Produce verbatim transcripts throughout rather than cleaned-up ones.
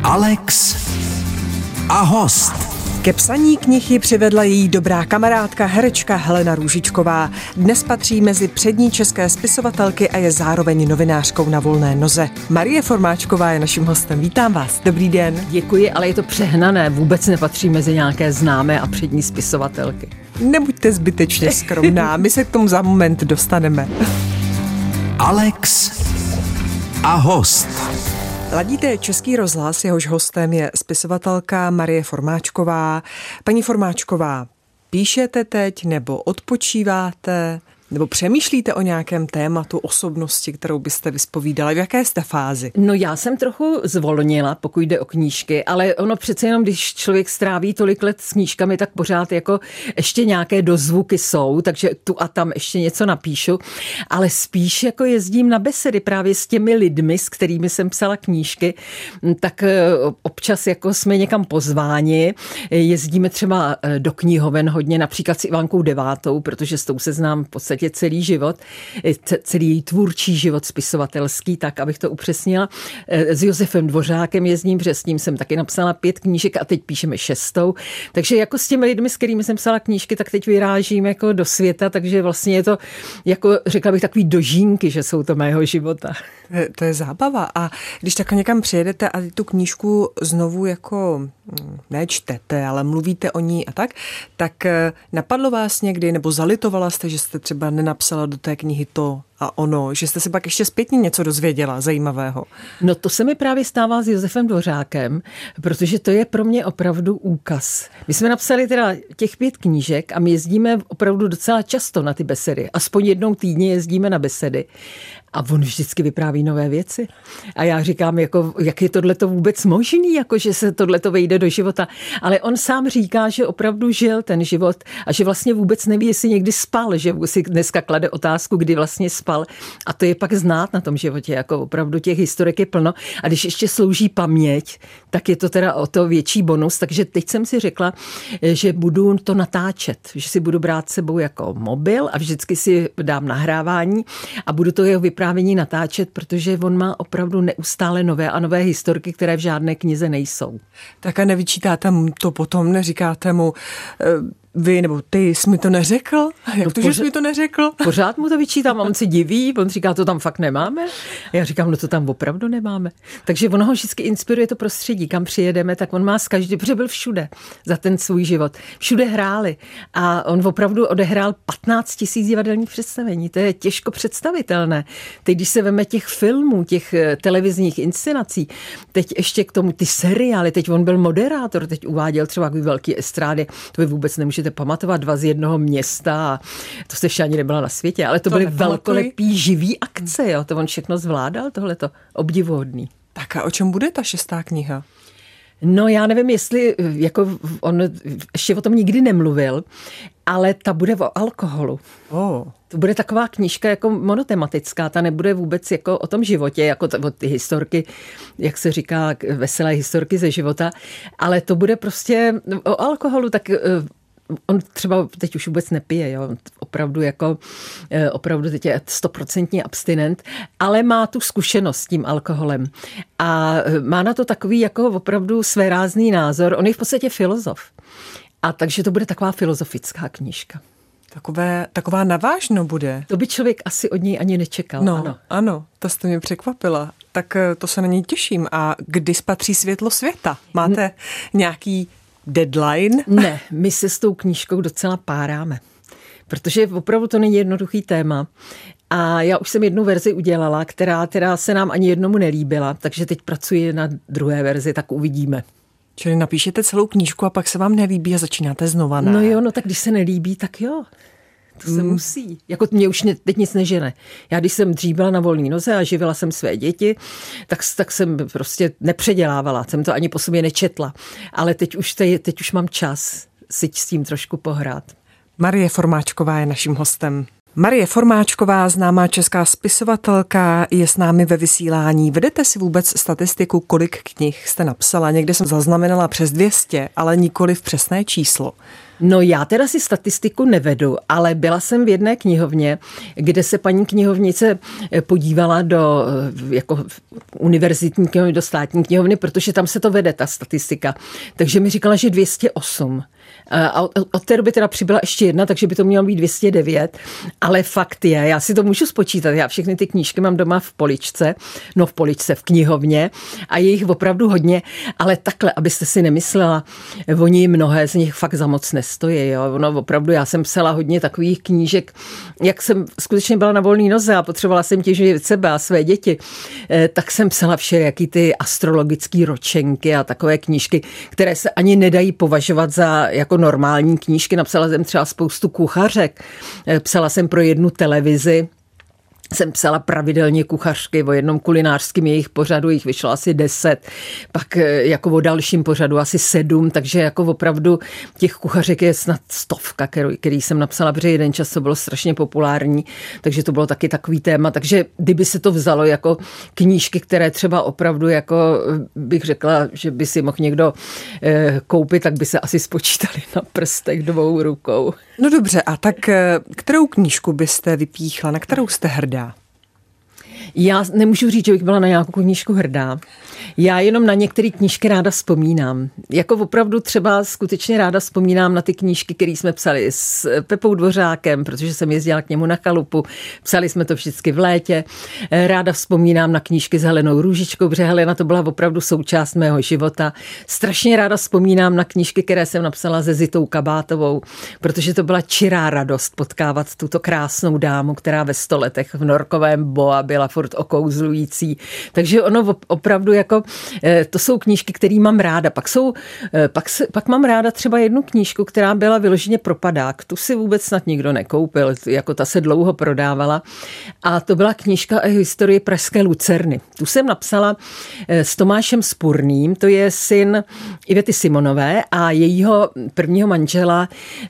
Alex a host. Ke psaní knih ji přivedla její dobrá kamarádka, herečka Helena Růžičková. Dnes patří mezi přední české spisovatelky a je zároveň novinářkou na volné noze. Marie Formáčková je naším hostem. Vítám vás. Dobrý den. Děkuji, ale je to přehnané. Vůbec nepatří mezi nějaké známé a přední spisovatelky. Nebuďte zbytečně skromná, my se k tomu za moment dostaneme. Alex a host. Ladíte Český rozhlas, jehož hostem je spisovatelka Marie Formáčková. Paní Formáčková, píšete teď nebo odpočíváte? Nebo přemýšlíte o nějakém tématu, osobnosti, kterou byste vyspovídala? V jaké jste fázi? No já jsem trochu zvolnila, pokud jde o knížky, ale ono přece jenom, když člověk stráví tolik let s knížkami, tak pořád jako ještě nějaké dozvuky jsou, takže tu a tam ještě něco napíšu, ale spíš jako jezdím na besedy právě s těmi lidmi, s kterými jsem psala knížky, tak občas jako jsme někam pozváni, jezdíme třeba do knihoven hodně, například s Ivankou Devátou, protože s tou se znám v podstatě celý život, celý její tvůrčí život spisovatelský, tak abych to upřesnila. S Josefem Dvořákem jezdím, protože s ním jsem taky napsala pět knížek a teď píšeme šestou. Takže jako s těmi lidmi, s kterými jsem psala knížky, tak teď vyrážím jako do světa, takže vlastně je to, jako řekla bych, takový dožínky, že jsou to mého života. To je, to je zábava. A když tak někam přijedete a tu knížku znovu jako nečtete, ale mluvíte o ní a tak, tak napadlo vás někdy, nebo zalitovala jste, že jste třeba nenapsala do té knihy to a ono, že jste se pak ještě zpětně něco dozvěděla zajímavého? No to se mi právě stává s Josefem Dvořákem, protože to je pro mě opravdu úkaz. My jsme napsali teda těch pět knížek a my jezdíme opravdu docela často na ty besedy. Aspoň jednou týdně jezdíme na besedy. A on vždycky vypráví nové věci. A já říkám, jako, jak je tohleto vůbec možný, jako, že se tohleto vejde do života. Ale on sám říká, že opravdu žil ten život a že vlastně vůbec neví, jestli někdy spal, že si dneska klade otázku, kdy vlastně spal. A to je pak znát na tom životě, jako opravdu těch historik je plno. A když ještě slouží paměť, tak je to teda o to větší bonus. Takže teď jsem si řekla, že budu to natáčet, že si budu brát sebou jako mobil a vždycky si dám nahrávání a budu to jeho vyprávět natáčet, protože on má opravdu neustále nové a nové historky, které v žádné knize nejsou. Tak a nevyčítáte mu to potom, neříkáte mu, vy nebo ty jsi mi to neřekl? Jak no to, že jsi mi to neřekl? Pořád mu to vyčítám a on si diví, on říká, to tam fakt nemáme. A já říkám, no to tam opravdu nemáme. Takže ono ho vždycky inspiruje to prostředí, kam přijedeme, tak on má z každý, protože byl všude za ten svůj život. Všude hráli a on opravdu odehrál patnáct tisíc divadelních představení. To je těžko představitelné. Teď, když se veme těch filmů, těch televizních inscenací, teď ještě k tomu ty seriály, teď on byl moderátor, teď uváděl třeba velký estrády, to vy vůbec nemůžete pamatovat, dva z jednoho města a to jste ještě ani nebyla na světě, ale to, to byly velkolepý živý akce, jo, to on všechno zvládal, tohleto obdivuhodný. Tak a o čem bude ta šestá kniha? No já nevím, jestli, jako on ještě o tom nikdy nemluvil, ale ta bude o alkoholu. Oh. To bude taková knížka jako monotematická, ta nebude vůbec jako o tom životě, jako t- o ty historky, jak se říká, veselé historky ze života, ale to bude prostě o alkoholu, tak on třeba teď už vůbec nepije, jo, opravdu jako, opravdu teď je stoprocentní abstinent, ale má tu zkušenost s tím alkoholem a má na to takový jako opravdu svérázný názor, on je v podstatě filozof. A takže to bude taková filozofická knížka. Takové, taková navážno bude. To by člověk asi od něj ani nečekal. No, ano. ano, to jste mě překvapila. Tak to se na něj těším. A kdy spatří světlo světa? Máte N- nějaký deadline? Ne, my se s tou knížkou docela páráme. Protože opravdu to není jednoduchý téma. A já už jsem jednu verzi udělala, která teda se nám ani jednomu nelíbila, takže teď pracuji na druhé verzi, tak uvidíme. Čili napíšete celou knížku a pak se vám nelíbí a začínáte znova, ne? No jo, no tak když se nelíbí, tak jo. To se hmm. musí. Jako mě už ne, teď nic nežene. Já když jsem dřív byla na volné noze a živila jsem své děti, tak, tak jsem prostě nepředělávala. Jsem to ani po sobě nečetla. Ale teď už, te, teď už mám čas si s tím trošku pohrát. Marie Formáčková je naším hostem. Marie Formáčková, známá česká spisovatelka, je s námi ve vysílání. Vedete si vůbec statistiku, kolik knih jste napsala? Někde jsem zaznamenala přes dvě stě, ale nikoli v přesné číslo. No já teda si statistiku nevedu, ale byla jsem v jedné knihovně, kde se paní knihovnice podívala do jako univerzitní knihovny, do státní knihovny, protože tam se to vede, ta statistika. Takže mi říkala, že dvě stě osm. A od té doby teda přibyla ještě jedna, takže by to mělo být dvě stě devět, ale fakt je, já si to můžu spočítat, já všechny ty knížky mám doma v poličce, no v poličce, v knihovně a je jich opravdu hodně, ale takhle, abyste si nemyslela, oni mnohé z nich fakt za moc nestojí, jo, ono opravdu, já jsem psala hodně takových knížek, jak jsem skutečně byla na volný noze a potřebovala jsem těžit sebe a své děti, tak jsem psala všelijaký ty astrologické ročenky a takové knížky, které se ani nedají považovat za jako normální knížky. Napsala jsem třeba spoustu kuchařek. Psala jsem pro jednu televizi. Jsem psala pravidelně kuchařky, o jednom kulinářském jejich pořadu, jich vyšlo asi deset, pak jako o dalším pořadu asi sedm, takže jako opravdu těch kuchařek je snad stovka, který, který jsem napsala, protože jeden čas to bylo strašně populární, takže to bylo taky takový téma, takže kdyby se to vzalo jako knížky, které třeba opravdu jako bych řekla, že by si mohl někdo eh, koupit, tak by se asi spočítali na prstech dvou rukou. No dobře, a tak kterou knížku byste vypíchla, na kterou jste hrdá? Já nemůžu říct, že bych byla na nějakou knížku hrdá. Já jenom na některé knížky ráda vzpomínám. Jako opravdu třeba skutečně ráda vzpomínám na ty knížky, které jsme psali s Pepou Dvořákem, protože jsem jezdila k němu na chalupu. Psali jsme to vždycky v létě. Ráda vzpomínám na knížky s Helenou Růžičkou, protože Helena to byla opravdu součást mého života. Strašně ráda vzpomínám na knížky, které jsem napsala se Zitou Kabátovou, protože to byla čirá radost potkávat tuto krásnou dámu, která ve sto letech v norkovém boa byla furt okouzlující. Takže ono opravdu jako, to jsou knížky, které mám ráda. Pak jsou, pak, se, pak mám ráda třeba jednu knížku, která byla vyloženě propadák. Tu si vůbec snad nikdo nekoupil, jako ta se dlouho prodávala. A to byla knížka o historii pražské Lucerny. Tu jsem napsala s Tomášem Spurným, to je syn Ivety Simonové a jejího prvního manžela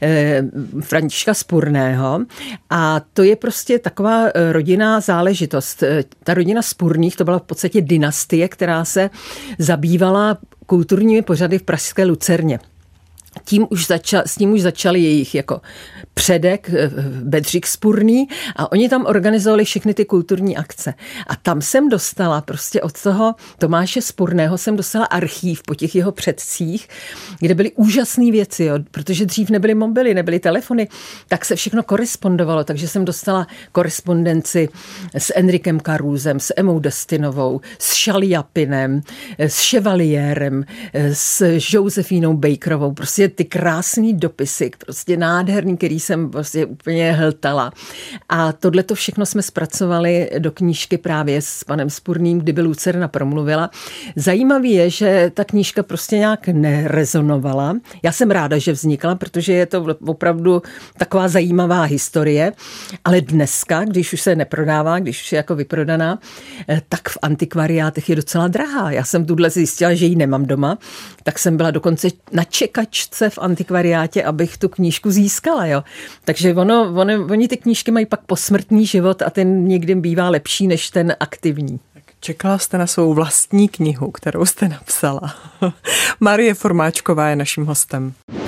Františka Spurného. A to je prostě taková rodinná záležitost. Ta rodina Spurných, to byla v podstatě dynastie, která se zabývala kulturními pořady v pražské Lucerně. Tím už začal, s tím už začali jejich jako předek Bedřich Spurný a oni tam organizovali všechny ty kulturní akce. A tam jsem dostala prostě od toho Tomáše Spurného jsem dostala archív po těch jeho předcích, kde byly úžasné věci, jo, protože dřív nebyly mobily, nebyly telefony, tak se všechno korespondovalo, takže jsem dostala korespondenci s Enrikem Karůzem, s Emou Destinovou, s Šaliapinem, s Chevalierem, s Josefínou Bakerovou, prostě ty krásný dopisy, prostě nádherný, který jsem prostě úplně hltala. A tohle to všechno jsme zpracovali do knížky právě s panem Spurným, kdyby Lucerna promluvila. Zajímavý je, že ta knížka prostě nějak nerezonovala. Já jsem ráda, že vznikla, protože je to opravdu taková zajímavá historie, ale dneska, když už se neprodává, když už je jako vyprodaná, tak v antikvariátech je docela drahá. Já jsem tuhle zjistila, že ji nemám doma, tak jsem byla dokonce na čekačce v antikvariátě, abych tu knížku získala. Jo. Takže ono, ono, oni ty knížky mají pak posmrtný život a ten někdy bývá lepší než ten aktivní. Čekala jste na svou vlastní knihu, kterou jste napsala. Marie Formáčková je naším hostem.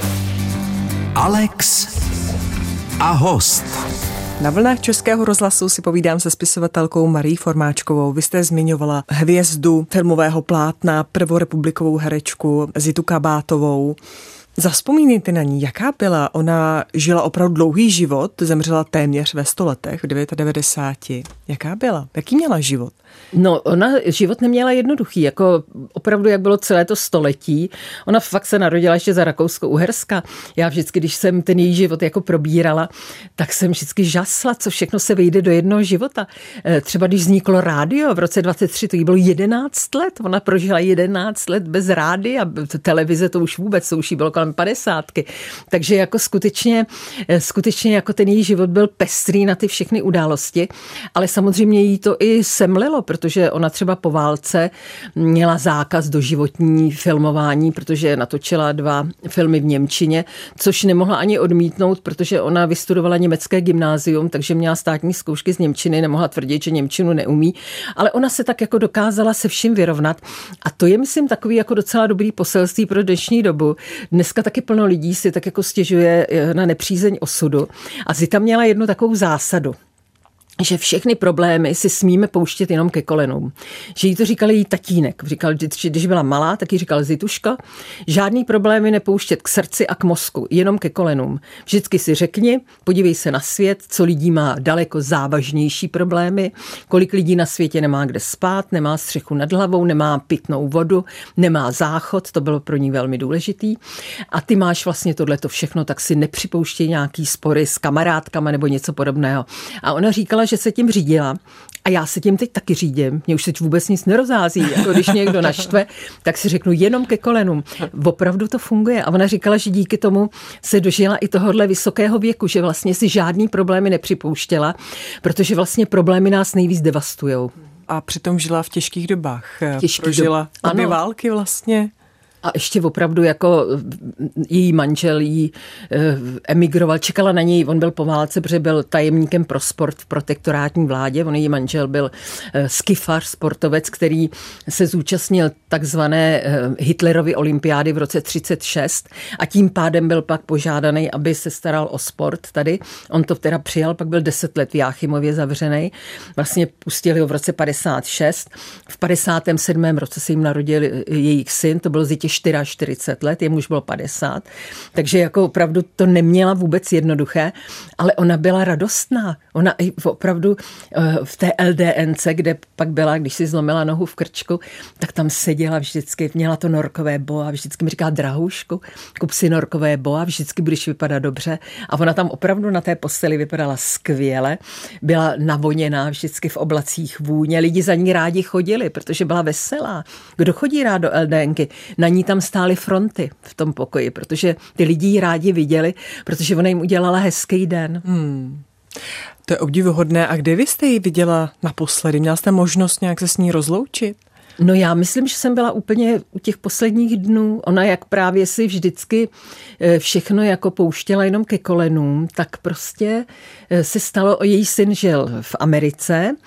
Alex a host. Na vlnách Českého rozhlasu si povídám se spisovatelkou Marií Formáčkovou. Vy jste zmiňovala hvězdu filmového plátna, prvorepublikovou herečku Zitu Kabátovou. Zavzpomínejte na ní, jaká byla? Ona žila opravdu dlouhý život, zemřela téměř ve sto letech, v devadesát devět. Jaká byla? Jaký měla život? No, ona život neměla jednoduchý, jako opravdu, jak bylo celé to století. Ona fakt se narodila ještě za Rakousko-Uherska. Já vždycky, když jsem ten její život jako probírala, tak jsem vždycky žasla, co všechno se vejde do jednoho života. Třeba když vzniklo rádio v roce dvacet tři, to jí bylo jedenáct let. Ona prožila jedenáct let bez rádia. Televize to už vůbec, to už jí bylo kolem padesátky. Takže jako skutečně, skutečně jako ten její život byl pestrý na ty všechny události, ale samozřejmě jí to i semlilo, protože ona třeba po válce měla zákaz doživotní filmování, protože natočila dva filmy v němčině, což nemohla ani odmítnout, protože ona vystudovala německé gymnázium, takže měla státní zkoušky z němčiny, nemohla tvrdit, že němčinu neumí, ale ona se tak jako dokázala se vším vyrovnat a to je, myslím, takový jako docela dobrý poselství pro dnešní dobu. Dneska dneska taky plno lidí si tak jako stěžuje na nepřízeň osudu. A Zita měla jednu takovou zásadu, že všechny problémy si smíme pouštět jenom ke kolenům. Že jí to říkal její tatínek. Říkal, že když byla malá, tak jí říkal Zituška, žádný problémy nepouštět k srdci a k mozku, jenom ke kolenům. Vždycky si řekni, podívej se na svět, co lidí má daleko závažnější problémy, kolik lidí na světě nemá kde spát, nemá střechu nad hlavou, nemá pitnou vodu, nemá záchod, to bylo pro ní velmi důležitý. A ty máš vlastně tohleto všechno, tak si nepřipouštěj nějaký spory s kamarádkama nebo něco podobného. A ona říkala, že se tím řídila a já se tím teď taky řídím. Mně už teď vůbec nic nerozhází. Jako když někdo naštve, tak si řeknu jenom ke kolenům. Opravdu to funguje. A ona říkala, že díky tomu se dožila i tohohle vysokého věku, že vlastně si žádný problémy nepřipouštěla, protože vlastně problémy nás nejvíc devastujou. A přitom žila v těžkých dobách. Těžký Prožila dob... obě války vlastně. A ještě opravdu jako její manžel jí emigroval, čekala na něj, on byl po válce, protože byl tajemníkem pro sport v protektorátní vládě, on její manžel byl skifař, sportovec, který se zúčastnil takzvané Hitlerovy olympiády v roce třicet šest a tím pádem byl pak požádaný, aby se staral o sport tady. On to teda přijal, pak byl deset let v Jáchymově zavřený. Vlastně pustili ho v roce padesát šest. V padesátém sedmém roce se jim narodil jejich syn, to byl Zitě čtyřicet čtyři let, jemu už bylo padesát, takže jako opravdu to neměla vůbec jednoduché, ale ona byla radostná. Ona i opravdu v té el dé en cé, kde pak byla, když si zlomila nohu v krčku, tak tam seděla vždycky, měla to norkové boa, vždycky mi říká, drahoušku, kup si norkové boa, vždycky budeš vypadat dobře. A ona tam opravdu na té posteli vypadala skvěle, byla navoněná vždycky v oblacích vůně, lidi za ní rádi chodili, protože byla veselá. Kdo chodí rád do el dé enky? Na ní tam stály fronty v tom pokoji, protože ty lidi ji rádi viděli, protože ona jim udělala hezký den. Hmm. To je obdivuhodné. A kde vy jste ji viděla naposledy? Měla jste možnost nějak se s ní rozloučit? No já myslím, že jsem byla úplně u těch posledních dnů. Ona jak právě si vždycky všechno jako pouštěla jenom ke kolenům, tak prostě se stalo, její syn žil v Americe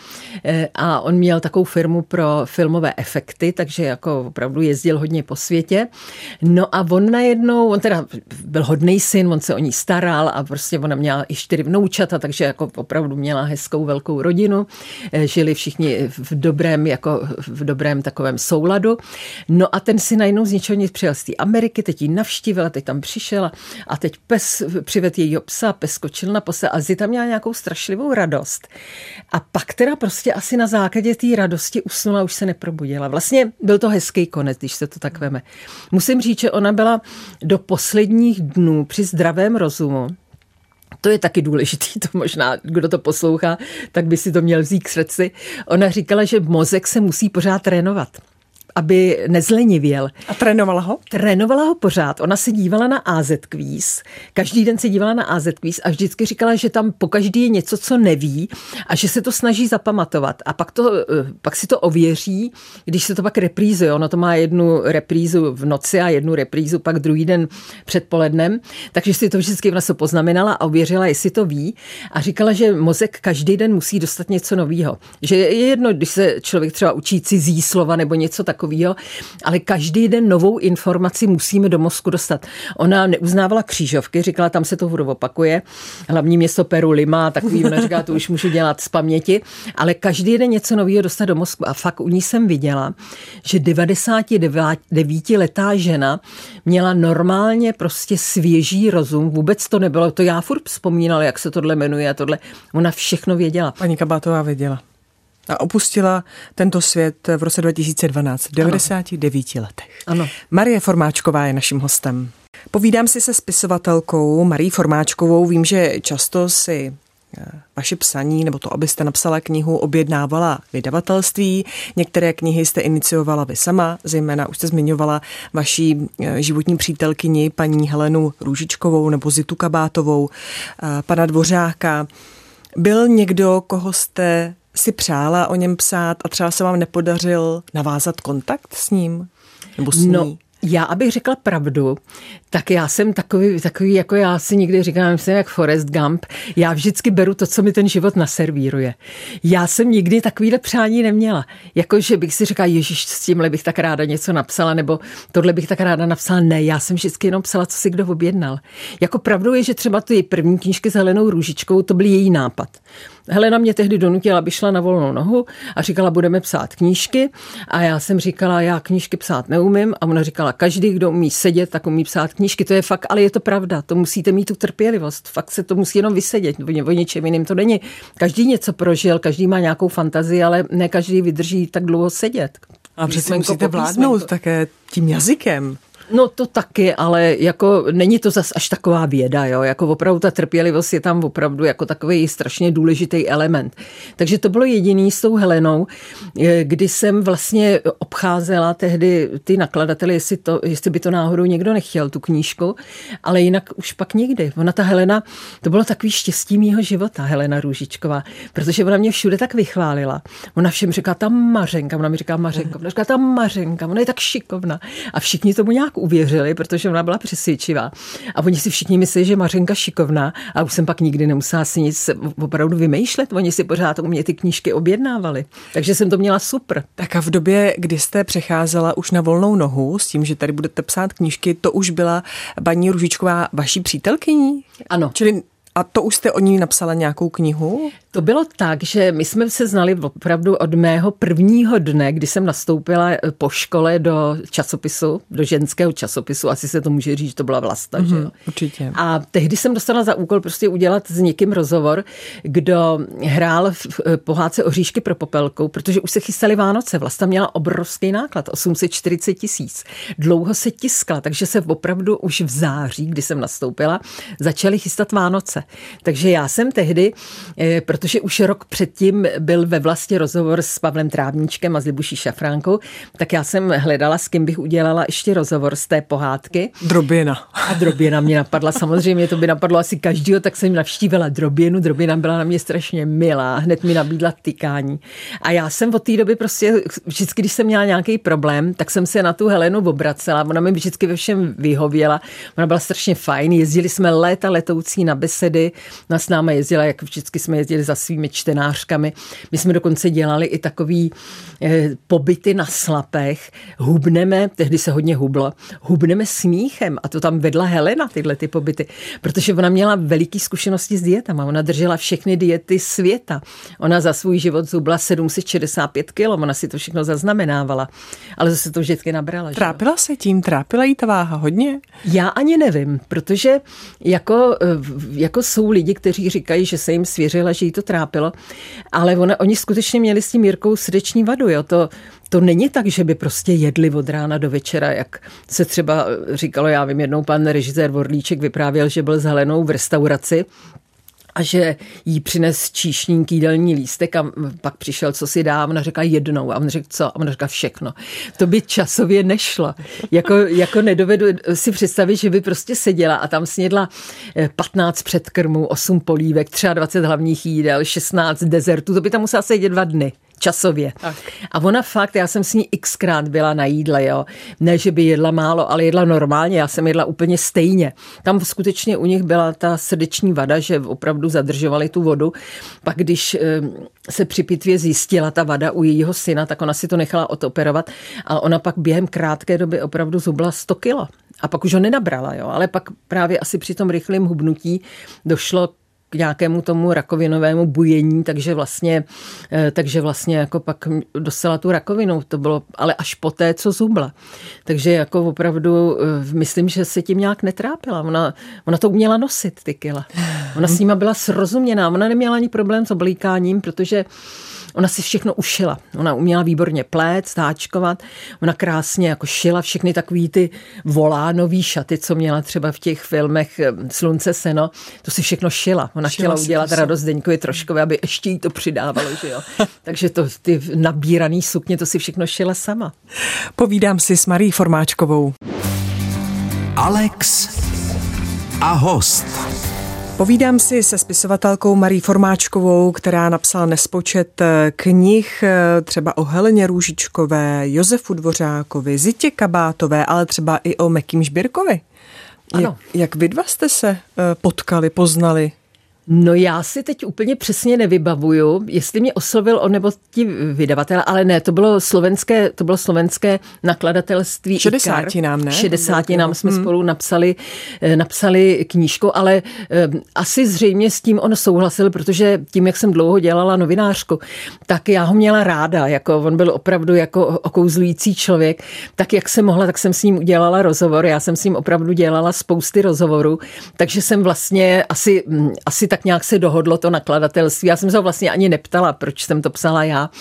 a on měl takovou firmu pro filmové efekty, takže jako opravdu jezdil hodně po světě. No a on najednou, on teda byl hodnej syn, on se o ní staral a prostě ona měla i čtyři vnoučata, takže jako opravdu měla hezkou velkou rodinu. Žili všichni v dobrém, jako v dobrém takovém souladu. No a ten si najednou z ničeho nic přijel z té Ameriky, teď ji navštívila, teď tam přišel a teď pes přived jejího psa, pes skočil na posel a Zita měla nějakou strašlivou radost. A pak teda prostě asi na základě té radosti usnula, už se neprobudila. Vlastně byl to hezký konec, když se to tak veme. Musím říct, že ona byla do posledních dnů při zdravém rozumu. To je taky důležitý, to možná, kdo to poslouchá, tak by si to měl vzít k srdci. Ona říkala, že mozek se musí pořád trénovat, aby nezlenivěl. A trénovala ho? Trénovala ho pořád. Ona se dívala na á zet Quiz. Každý den se dívala na á zet Quiz a vždycky říkala, že tam pokaždý je něco, co neví a že se to snaží zapamatovat. A pak, to, pak si to ověří, když se to pak reprízuje. Ono to má jednu reprízu v noci a jednu reprízu pak druhý den předpolednem. Takže si to vždycky ona se poznamenala a ověřila, jestli to ví. A říkala, že mozek každý den musí dostat něco nového. Že je jedno, když se člověk třeba učí cizí slova nebo něco takového, ale každý den novou informaci musíme do mozku dostat. Ona neuznávala křížovky, říkala, tam se to hůru opakuje. Hlavní město Peru, Lima, takový, ona říká, to už můžu dělat z paměti, ale každý den něco nového dostat do mozku. A fakt u ní jsem viděla, že devátiletá žena měla normálně prostě svěží rozum, vůbec to nebylo, to já furt vzpomínala, jak se tohle jmenuje a tohle. Ona všechno věděla. Paní Kabátová věděla. A opustila tento svět v roce dva tisíce dvanáct, v devadesáti devíti letech. Ano. Marie Formáčková je naším hostem. Povídám si se spisovatelkou Marií Formáčkovou. Vím, že často si vaše psaní, nebo to, abyste napsala knihu, objednávala vydavatelství. Některé knihy jste iniciovala vy sama, zejména už jste zmiňovala vaší životní přítelkyni, paní Helenu Růžičkovou nebo Zitu Kabátovou, pana Dvořáka. Byl někdo, koho jste si přála o něm psát a třeba se vám nepodařil navázat kontakt s ním? Nebo s ní? No, Já, abych řekla pravdu, tak já jsem takový, takový jako já si nikdy říkám, jsem jak Forrest Gump, já vždycky beru to, co mi ten život naservíruje. Já jsem nikdy takovýhle přání neměla. Jako, že bych si říkala, ježiš, s tímhle bych tak ráda něco napsala, nebo tohle bych tak ráda napsala. Ne, já jsem vždycky jenom psala, co si kdo objednal. Jako pravdou je, že třeba ty první knížky s Helenou Růžičkou, to byl její nápad. Helena mě tehdy donutila, aby šla na volnou nohu a říkala, budeme psát knížky. A já jsem říkala, já knížky psát neumím. A ona říkala, každý, kdo umí sedět, tak umí psát knížky. To je fakt, ale je to pravda. To musíte mít tu trpělivost. Fakt se to musí jenom vysedět. O ničem jiným to není. Každý něco prožil, každý má nějakou fantazii, ale ne každý vydrží tak dlouho sedět. A přece musíte vládnout také tím jazykem. No to taky, ale jako není to zas až taková věda, jo, jako opravdu ta trpělivost je tam opravdu jako takový strašně důležitý element. Takže to bylo jediný s tou Helenou, kdy jsem vlastně obcházela tehdy ty nakladatele, jestli, to, jestli by to náhodou někdo nechtěl, tu knížku, ale jinak už pak nikdy. Ona ta Helena, to bylo takový štěstí mýho života, Helena Růžičková, protože ona mě všude tak vychválila. Ona všem říká, ta Mařenka, ona mi říká Mařenka, ona říká, ta Mařenka, ona je tak šikovná. A všichni tomu nějak uvěřili, protože ona byla přesvědčivá. A oni si všichni myslí, že Mařenka šikovná, a už jsem pak nikdy nemusela si nic opravdu vymýšlet. Oni si pořád u mě ty knížky objednávali. Takže jsem to měla super. Tak a v době, kdy jste přecházela už na volnou nohu s tím, že tady budete psát knížky, to už byla paní Růžičková vaší přítelkyní? Ano. Čili a to už jste o ní napsala nějakou knihu? To bylo tak, že my jsme se znali opravdu od mého prvního dne, kdy jsem nastoupila po škole do časopisu, do ženského časopisu, asi se to může říct, že to byla Vlasta, mm-hmm, že jo? Určitě. A tehdy jsem dostala za úkol prostě udělat s někým rozhovor, kdo hrál v pohádce Oříšky pro popelkou, protože už se chystaly Vánoce. Vlasta měla obrovský náklad, osm set čtyřicet tisíc. Dlouho se tiskla, takže se opravdu už v září, kdy jsem nastoupila, začaly chystat Vánoce. Takže já jsem tehdy, protože už rok předtím byl ve Vlastě rozhovor s Pavlem Trávníčkem a s Libuší Šafránkou, tak já jsem hledala, s kým bych udělala ještě rozhovor z té pohádky. Droběna. A Droběna mě napadla, samozřejmě to by napadlo asi každýho, tak jsem navštívila Droběnu. Droběna byla na mě strašně milá, hned mi nabídla tykání. A já jsem od té doby prostě, vždycky, když jsem měla nějaký problém, tak jsem se na tu Helenu obracela. Ona mi vždycky ve všem vyhověla. Ona byla strašně fajn. Jezdili jsme léta letoucí na besedy. Na s náma jezdila, jak vždycky jsme jezdili za svými čtenářkami. My jsme dokonce dělali i takový eh, pobyty na slapech. Hubneme, tehdy se hodně hublo, hubneme smíchem a to tam vedla Helena, tyhle ty pobyty, protože ona měla veliký zkušenosti s dietama. Ona držela všechny diety světa. Ona za svůj život zhubla sedm set šedesát pět kilo, ona si to všechno zaznamenávala, ale zase to vždycky nabrala. Trápila se tím? Trápila jí ta váha hodně? Já ani nevím, protože jako, jako jsou lidi, kteří říkají, že se jim svěřila, že jí to trápilo, ale ona, oni skutečně měli s tím Jirkou srdeční vadu. Jo? To, to není tak, že by prostě jedli od rána do večera, jak se třeba říkalo, já vím, jednou pan režisér Vorlíček vyprávěl, že byl s Helenou v restauraci a že jí přines číšník jídelní lístek a pak přišel, co si dá, ona řekla jednou a on řekl co? A ona řekla všechno. To by časově nešlo. Jako, jako nedovedu si představit, že by prostě seděla a tam snědla patnáct předkrmů, osm polívek, dvacet tři hlavních jídel, šestnáct dezertů, to by tam musela sedět dva dny. Časově. Tak. A ona fakt, já jsem s ní xkrát byla na jídle, jo. Ne, že by jedla málo, ale jedla normálně, já jsem jedla úplně stejně. Tam skutečně u nich byla ta srdeční vada, že opravdu zadržovali tu vodu. Pak když se při pitvě zjistila ta vada u jejího syna, tak ona si to nechala odoperovat a ona pak během krátké doby opravdu zhubla sto kilo. A pak už ho nenabrala, jo. Ale pak právě asi při tom rychlém hubnutí došlo k nějakému tomu rakovinovému bujení, takže vlastně, takže vlastně jako pak dostala tu rakovinu. To bylo ale až poté, co zhubla. Takže jako opravdu myslím, že se tím nějak netrápila. Ona, ona to uměla nosit, ty kila. Ona s nima byla srozuměná. Ona neměla ani problém s oblíkáním, protože ona si všechno ušila. Ona uměla výborně plét, stáčkovat. Ona krásně jako šila všechny takový ty volánový šaty, co měla třeba v těch filmech Slunce, seno. To si všechno šila. Ona šila chtěla udělat radost Zdeňkovi Troškové, aby ještě jí to přidávalo, že jo. Takže to, ty nabíraný sukně, to si všechno šila sama. Povídám si s Marí Formáčkovou. Alex a host. Povídám si se spisovatelkou Marí Formáčkovou, která napsala nespočet knih třeba o Heleně Růžičkové, Josefu Dvořákovi, Zitě Kabátové, ale třeba i o Mekým Žbírkovi. Ano. Jak, jak vy dva jste se potkali, poznali? No já si teď úplně přesně nevybavuju, jestli mě oslovil on nebo ti vydavatel, ale ne, to bylo slovenské, to bylo slovenské nakladatelství šedesáti nám, ne? šedesáti nám jsme hmm. spolu napsali, napsali knížku, ale um, asi zřejmě s tím on souhlasil, protože tím, jak jsem dlouho dělala novinářku, tak já ho měla ráda, jako on byl opravdu jako okouzlující člověk, tak jak jsem mohla, tak jsem s ním udělala rozhovor, já jsem s ním opravdu dělala spousty rozhovorů, takže jsem vlastně asi, asi tak nějak se dohodlo to nakladatelství. Já jsem se ho vlastně ani neptala, proč jsem to psala já,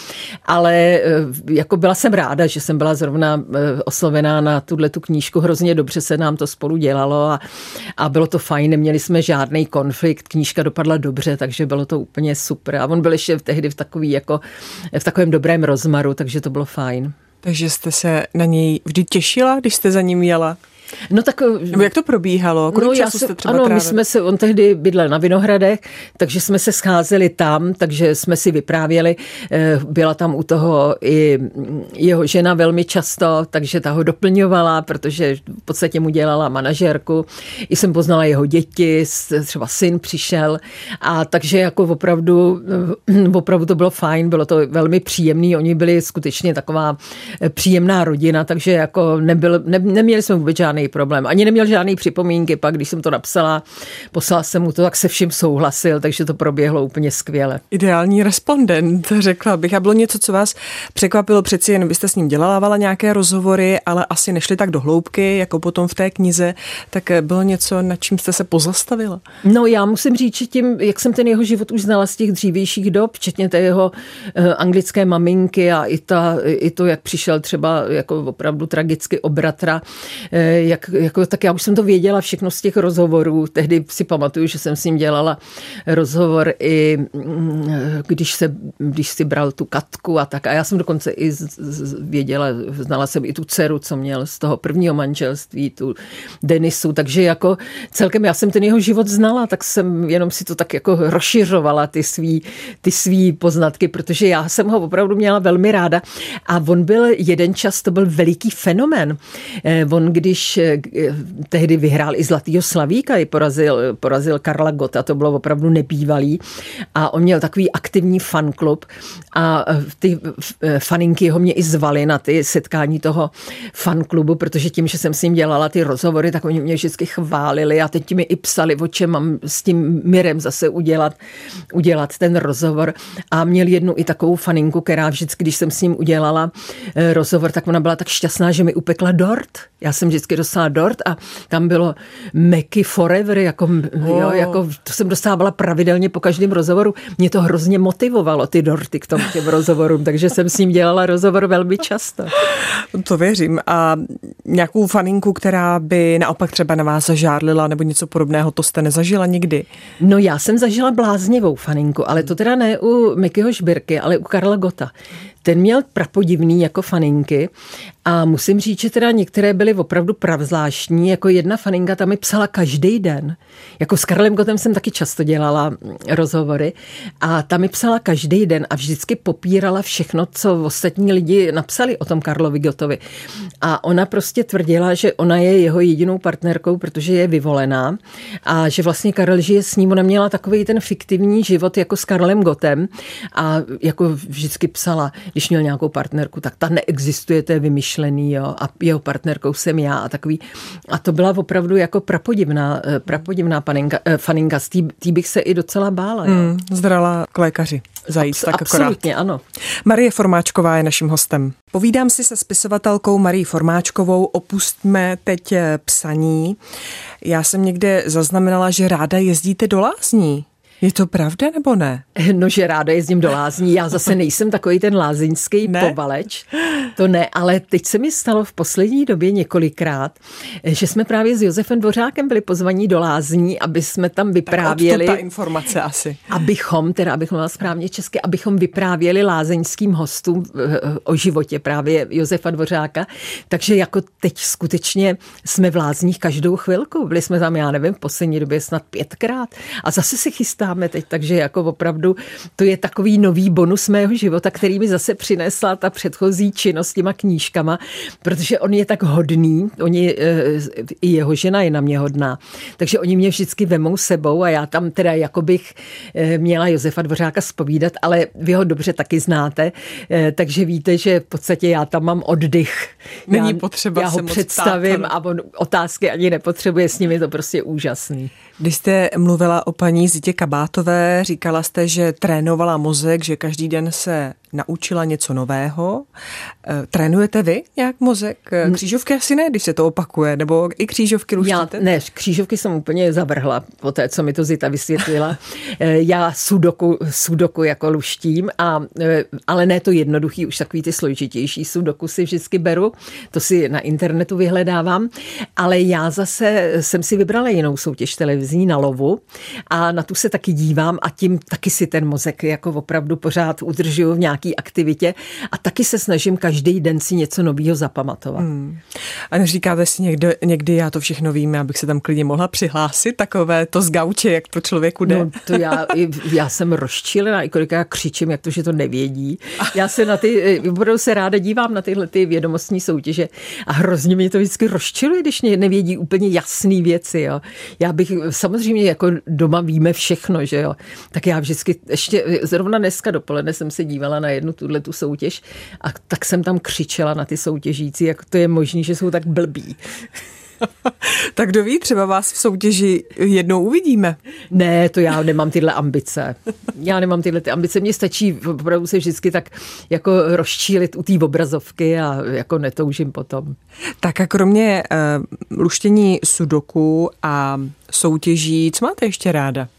ale jako byla jsem ráda, že jsem byla zrovna oslovená na tuhletu knížku. Hrozně dobře se nám to spolu dělalo a, a bylo to fajn, neměli jsme žádný konflikt, knížka dopadla dobře, takže bylo to úplně super. A on byl ještě tehdy v takový jako v takovém dobrém rozmaru, takže to bylo fajn. Takže jste se na něj vždy těšila, když jste za ním jela? No tak, nebo jak to probíhalo? Kolik no času se, jste třeba ano, trávili? my jsme se, on tehdy bydlel na Vinohradech, takže jsme se scházeli tam, takže jsme si vyprávěli, byla tam u toho i jeho žena velmi často, takže ta ho doplňovala, protože v podstatě mu dělala manažérku. I jsem poznala jeho děti, třeba syn přišel a takže jako opravdu, opravdu to bylo fajn, bylo to velmi příjemný, oni byli skutečně taková příjemná rodina, takže jako nebyl, ne, neměli jsme vůbec žádný problém. Ani neměl žádný připomínky, pak když jsem to napsala, poslala jsem mu to, tak se vším souhlasil, takže to proběhlo úplně skvěle. Ideální respondent, řekla bych. A bylo něco, co vás překvapilo? Přeci jen vy jste s ním dělávala nějaké rozhovory, ale asi nešli tak do hloubky, jako potom v té knize, tak bylo něco, nad čím jste se pozastavila? No já musím říct, že tím, jak jsem ten jeho život už znala z těch dřívějších dob, včetně té jeho uh, anglické maminky a i, ta, i to, jak přišel třeba jako opravdu tragicky o bratra, uh, Jak, jako, tak já už jsem to věděla všechno z těch rozhovorů. Tehdy si pamatuju, že jsem s ním dělala rozhovor i když, se, když si bral tu Katku a tak. A já jsem dokonce i z, z, věděla, znala jsem i tu dceru, co měl z toho prvního manželství, tu Denisu. Takže jako celkem já jsem ten jeho život znala, tak jsem jenom si to tak jako rozšiřovala ty svý, ty svý poznatky, protože já jsem ho opravdu měla velmi ráda. A on byl jeden čas, to byl veliký fenomén. On, když tehdy vyhrál i Zlatýho Slavíka, i porazil, porazil Karla Gotta, to bylo opravdu nebývalý. A on měl takový aktivní fanklub a ty faninky ho mě i zvali na ty setkání toho fanklubu, protože tím, že jsem s ním dělala ty rozhovory, tak oni mě vždycky chválili a teď mi i psali, o čem mám s tím Mirem zase udělat, udělat ten rozhovor. A měl jednu i takovou faninku, která vždycky, když jsem s ním udělala rozhovor, tak ona byla tak šťastná, že mi upekla dort. Já jsem vždycky dostala dort a tam bylo Meky Forever, jako, oh. jo, jako to jsem dostávala pravidelně po každém rozhovoru. Mě to hrozně motivovalo, ty dorty k tomu těm rozhovorům, takže jsem s ním dělala rozhovor velmi často. To věřím. A nějakou faninku, která by naopak třeba na vás zažárlila nebo něco podobného, to jste nezažila nikdy? No já jsem zažila bláznivou faninku, ale to teda ne u Mekyho Žbírky, ale u Karla Gotta. Ten měl prapodivný jako faninky a musím říct, že teda některé byly opravdu pravzvláštní, jako jedna faninka tam mi psala každý den. Jako s Karlem Gottem jsem taky často dělala rozhovory a tam mi psala každý den a vždycky popírala všechno, co ostatní lidi napsali o tom Karlovi Gottovi. A ona prostě tvrdila, že ona je jeho jedinou partnerkou, protože je vyvolená a že vlastně Karel žije s ním. Ona měla takový ten fiktivní život jako s Karlem Gottem a jako vždycky psala, když měl nějakou partnerku, tak ta neexistuje, to je vymyšlený, jo, a jeho partnerkou jsem já a takový. A to byla opravdu jako prapodivná, prapodivná paninka, faninka, z tý bych se i docela bála. Jo. Hmm, zdrala k lékaři zajít, Abs- tak akorát. Absolutně, ano. Marie Formáčková je naším hostem. Povídám si se spisovatelkou Marí Formáčkovou, opustíme teď psaní. Já jsem někde zaznamenala, že ráda jezdíte do lázní. Je to pravda nebo ne? No, že ráda jezdím do lázní. Já zase nejsem takový ten lázeňský ne? povaleč. To ne, ale teď se mi stalo v poslední době několikrát, že jsme právě s Josefem Dvořákem byli pozvaní do lázní, aby jsme tam vyprávěli. Tak odtud ta informace asi. Abychom, teda abychom mluvila správně česky, abychom vyprávěli lázeňským hostům o životě právě Josefa Dvořáka. Takže jako teď skutečně jsme v lázních každou chvilku. Byli jsme tam, já nevím, v poslední době snad pětkrát. A zase se chystáme teď, takže jako opravdu to je takový nový bonus mého života, který mi zase přinesla ta předchozí činnost s těma knížkama, protože on je tak hodný, oni, i jeho žena je na mě hodná, takže oni mě vždycky vemou sebou a já tam teda jako bych měla Josefa Dvořáka zpovídat, ale vy ho dobře taky znáte, takže víte, že v podstatě já tam mám oddych. Není já, potřeba já se ho moc představím ptát, a on otázky ani nepotřebuje, s nimi je to prostě úžasný. Když jste mluvila o paní Zitě Kabátové, říkala jste, že trénovala mozek, že každý den se naučila něco nového. Trénujete vy nějak mozek? Křížovky asi ne, když se to opakuje, nebo i křížovky luštíte? Já, ne, křížovky jsem úplně zavrhla po té, co mi to Zita vysvětlila. Já sudoku, sudoku jako luštím, a, ale ne to jednoduchý, už takový ty složitější sudoku si vždycky beru, to si na internetu vyhledávám, ale já zase jsem si vybrala jinou soutěž televizní na Lovu a na tu se taky dívám a tím taky si ten mozek jako opravdu pořád udržuju v nějaký aktivitě a taky se snažím každý den si něco nového zapamatovat. Hmm. A neříkáte si někdy, někdy já to všechno vím, abych se tam klidně mohla přihlásit, takové to z gauče, jak to člověku jde? No to já, já jsem rozčílená, i kolikrát křičím, jak to, že to nevědí. Já se na ty, opravdu se ráda dívám na tyhle ty vědomostní soutěže a hrozně mě to vždycky rozčiluje, když nevědí úplně jasné věci. Jo. Já bych, samozřejmě jako doma víme všechno, že jo. Tak já vždycky, ještě zrovna dneska dopoledne jsem se dívala na jednu tuhle tu soutěž a tak jsem tam křičela na ty soutěžící, jak to je možný, že jsou tak blbí. Tak kdo ví, třeba vás v soutěži jednou uvidíme. Ne, to já nemám tyhle ambice. Já nemám tyhle ty ambice. Mně stačí opravdu se vždycky tak jako rozčílit u té obrazovky a jako netoužím potom. Tak a kromě uh, luštění sudoku a soutěží, co máte ještě ráda?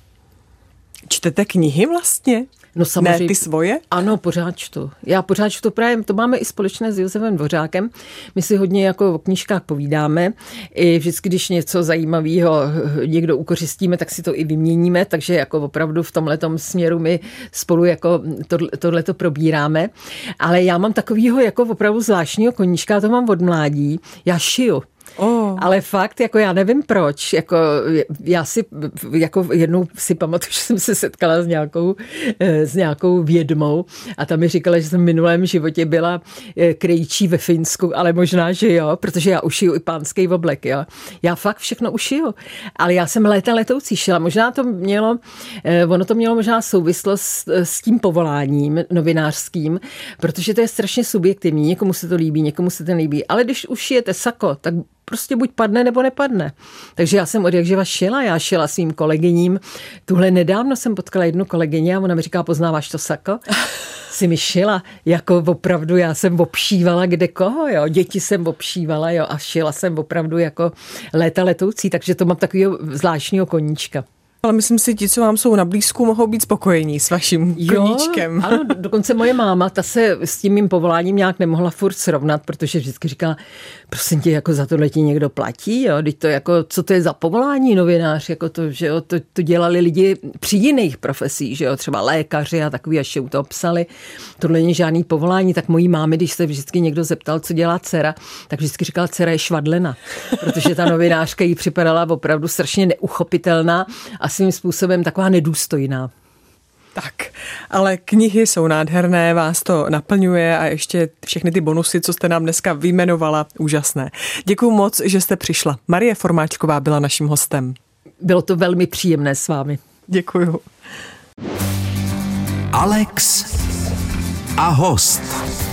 Čtete knihy vlastně? No samozřejmě. Ne ty svoje? Ano, pořád čtu. Já pořád čtu právě, to máme i společné s Josefem Dvořákem. My si hodně jako o knížkách povídáme. I vždycky, když něco zajímavého někdo ukořistíme, tak si to i vyměníme, takže jako opravdu v tomhletom směru my spolu jako to, tohleto probíráme. Ale já mám takovýho jako opravdu zvláštního koníčka, to mám od mládí. Já šiju. Oh. Ale fakt, jako já nevím proč, jako já si, jako jednou si pamatuju, že jsem se setkala s nějakou, s nějakou vědmou a ta mi říkala, že jsem v minulém životě byla krejčí ve Finsku, ale možná, že jo, protože já ušiju i pánský oblek, jo. Já fakt všechno ušiju, ale já jsem léta letoucí šila, možná to mělo, ono to mělo možná souvislost s tím povoláním novinářským, protože to je strašně subjektivní, někomu se to líbí, někomu se to nelíbí, ale když ušijete sako, tak prostě buď padne, nebo nepadne. Takže já jsem od jakživa šila, já šila svým kolegyním. Tuhle nedávno jsem potkala jednu kolegyni a ona mi říká, poznáváš to sako? Si mi šila, jako opravdu já jsem obšívala kde koho, jo. Děti jsem obšívala, jo, a šila jsem opravdu jako léta letoucí, takže to mám takového zvláštního koníčka. Ale myslím si, ti, co vám jsou na blízku, mohou být spokojení s vaším koníčkem. Jo, ano, dokonce moje máma, ta se s tím mým povoláním nějak nemohla furt srovnat, protože vždycky říkala, prosím tě, jako za tohle ti někdo platí, jo, teď to jako, co to je za povolání novinář, jako to, že jo, to, to dělali lidi při jiných profesích, že jo, třeba lékaři a takový, až u toho psali, tohle není žádný povolání, tak mojí mámy, když se vždycky někdo zeptal, co dělá dcera, tak vždycky říkala, dcera je švadlena, protože ta novinářka jí připadala opravdu strašně neuchopitelná a svým způsobem taková nedůstojná. Tak, ale knihy jsou nádherné, vás to naplňuje a ještě všechny ty bonusy, co jste nám dneska vyjmenovala, úžasné. Děkuju moc, že jste přišla. Marie Formáčková byla naším hostem. Bylo to velmi příjemné s vámi. Děkuju. Alex a host.